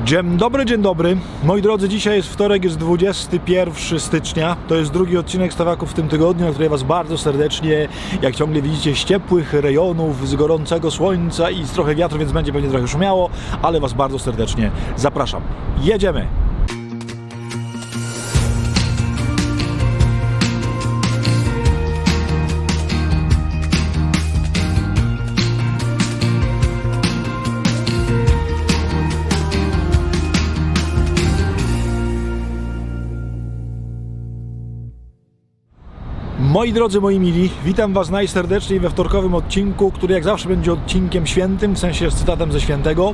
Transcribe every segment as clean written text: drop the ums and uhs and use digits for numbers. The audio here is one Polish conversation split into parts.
Dzień dobry. Moi drodzy, dzisiaj jest wtorek, jest 21 stycznia. To jest drugi odcinek Stawaków w tym tygodniu, na który Was bardzo serdecznie, jak ciągle widzicie, z ciepłych rejonów, z gorącego słońca i z trochę wiatru, więc będzie pewnie trochę szumiało, ale Was bardzo serdecznie zapraszam. Jedziemy! Moi drodzy, moi mili, witam Was najserdeczniej we wtorkowym odcinku, który jak zawsze będzie odcinkiem świętym, w sensie z cytatem ze świętego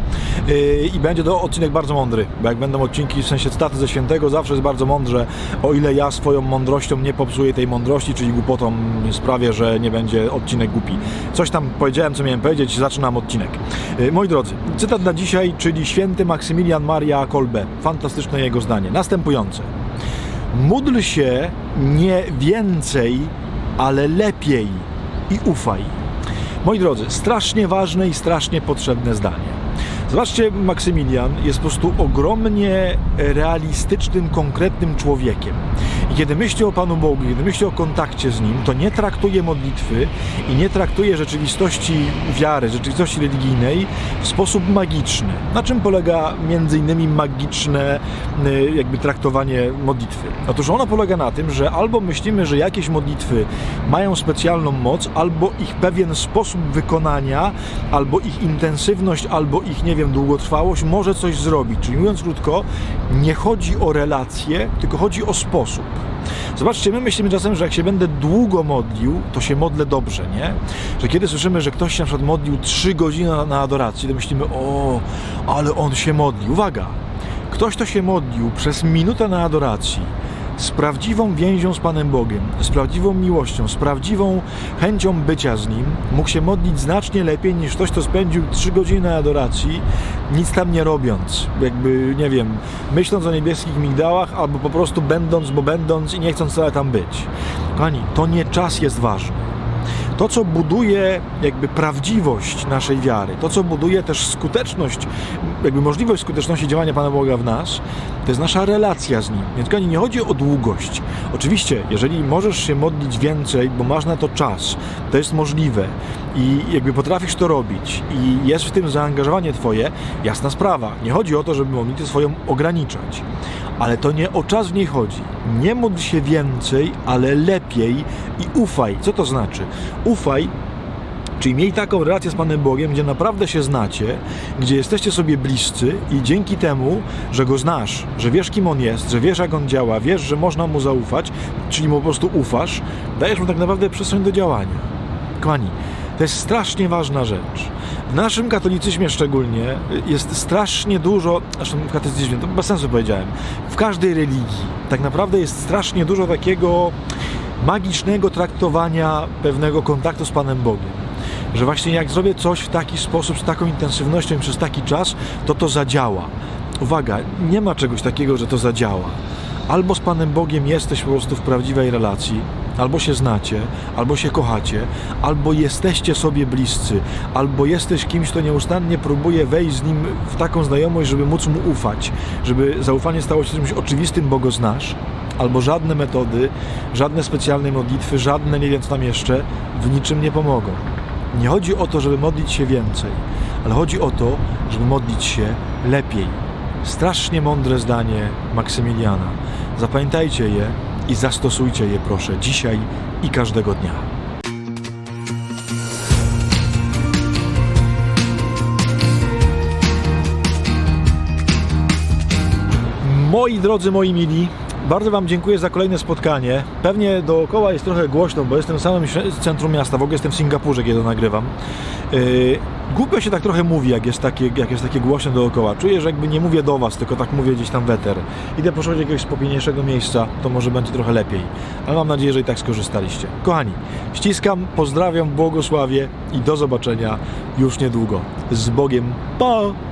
i będzie to odcinek bardzo mądry, bo jak będą odcinki w sensie cytaty ze świętego, zawsze jest bardzo mądrze, o ile ja swoją mądrością nie popsuję tej mądrości, czyli głupotą sprawię, że nie będzie odcinek głupi. Coś tam powiedziałem, co miałem powiedzieć, zaczynam odcinek. Moi drodzy, cytat na dzisiaj, czyli święty Maksymilian Maria Kolbe. Fantastyczne jego zdanie, następujące. Módl się nie więcej, ale lepiej i ufaj. Moi drodzy, strasznie ważne i strasznie potrzebne zdanie. Zobaczcie, Maksymilian jest po prostu ogromnie realistycznym, konkretnym człowiekiem. I kiedy myśli o Panu Bogu, kiedy myśli o kontakcie z Nim, to nie traktuje modlitwy i nie traktuje rzeczywistości wiary, rzeczywistości religijnej w sposób magiczny. Na czym polega między innymi magiczne jakby traktowanie modlitwy? Otóż ono polega na tym, że albo myślimy, że jakieś modlitwy mają specjalną moc, albo ich pewien sposób wykonania, albo ich intensywność, albo ich, nie wiem, długotrwałość może coś zrobić. Czyli mówiąc krótko, nie chodzi o relacje, tylko chodzi o sposób. Zobaczcie, my myślimy czasem, że jak się będę długo modlił, to się modlę dobrze, nie? Że kiedy słyszymy, że ktoś się na przykład modlił 3 godziny na adoracji, to myślimy, o, ale on się modli. Uwaga! Ktoś, kto się modlił przez minutę na adoracji, z prawdziwą więzią z Panem Bogiem, z prawdziwą miłością, z prawdziwą chęcią bycia z Nim, mógł się modlić znacznie lepiej niż ktoś, kto spędził 3 godziny na adoracji, nic tam nie robiąc, jakby, nie wiem, myśląc o niebieskich migdałach, albo po prostu będąc i nie chcąc wcale tam być. Kochani, to nie czas jest ważny. To, co buduje jakby prawdziwość naszej wiary, to, co buduje też skuteczność, jakby możliwość skuteczności działania Pana Boga w nas, to jest nasza relacja z Nim. Więc kochani, nie chodzi o długość. Oczywiście, jeżeli możesz się modlić więcej, bo masz na to czas, to jest możliwe i jakby potrafisz to robić i jest w tym zaangażowanie Twoje, jasna sprawa. Nie chodzi o to, żeby modlitwę swoją ograniczać. Ale to nie o czas w niej chodzi. Nie módl się więcej, ale lepiej i ufaj. Co to znaczy? Ufaj, czyli miej taką relację z Panem Bogiem, gdzie naprawdę się znacie, gdzie jesteście sobie bliscy i dzięki temu, że Go znasz, że wiesz, kim On jest, że wiesz, jak On działa, wiesz, że można Mu zaufać, czyli Mu po prostu ufasz, dajesz Mu tak naprawdę przestrzeń do działania. Kochani, to jest strasznie ważna rzecz. W naszym katolicyzmie szczególnie jest strasznie dużo, zresztą w katolicyzmie, to bez sensu powiedziałem, w każdej religii tak naprawdę jest strasznie dużo takiego magicznego traktowania pewnego kontaktu z Panem Bogiem. Że właśnie jak zrobię coś w taki sposób, z taką intensywnością i przez taki czas, to zadziała. Uwaga, nie ma czegoś takiego, że to zadziała. Albo z Panem Bogiem jesteś po prostu w prawdziwej relacji, albo się znacie, albo się kochacie, albo jesteście sobie bliscy, albo jesteś kimś, kto nieustannie próbuje wejść z Nim w taką znajomość, żeby móc Mu ufać, żeby zaufanie stało się czymś oczywistym, bo Go znasz, albo żadne metody, żadne specjalne modlitwy, żadne nie wiem co tam jeszcze w niczym nie pomogą. Nie chodzi o to, żeby modlić się więcej, ale chodzi o to, żeby modlić się lepiej. Strasznie mądre zdanie Maksymiliana. Zapamiętajcie je i zastosujcie je, proszę, dzisiaj i każdego dnia. Moi drodzy, moi mili, bardzo Wam dziękuję za kolejne spotkanie. Pewnie dookoła jest trochę głośno, bo jestem w samym centrum miasta, w ogóle jestem w Singapurze, kiedy to nagrywam. Głupio się tak trochę mówi, jak jest takie głośno dookoła. Czuję, że jakby nie mówię do Was, tylko tak mówię gdzieś tam w eter. Idę poszukać jakiegoś spokojniejszego miejsca, to może będzie trochę lepiej. Ale mam nadzieję, że i tak skorzystaliście. Kochani, ściskam, pozdrawiam, błogosławię i do zobaczenia już niedługo. Z Bogiem, pa!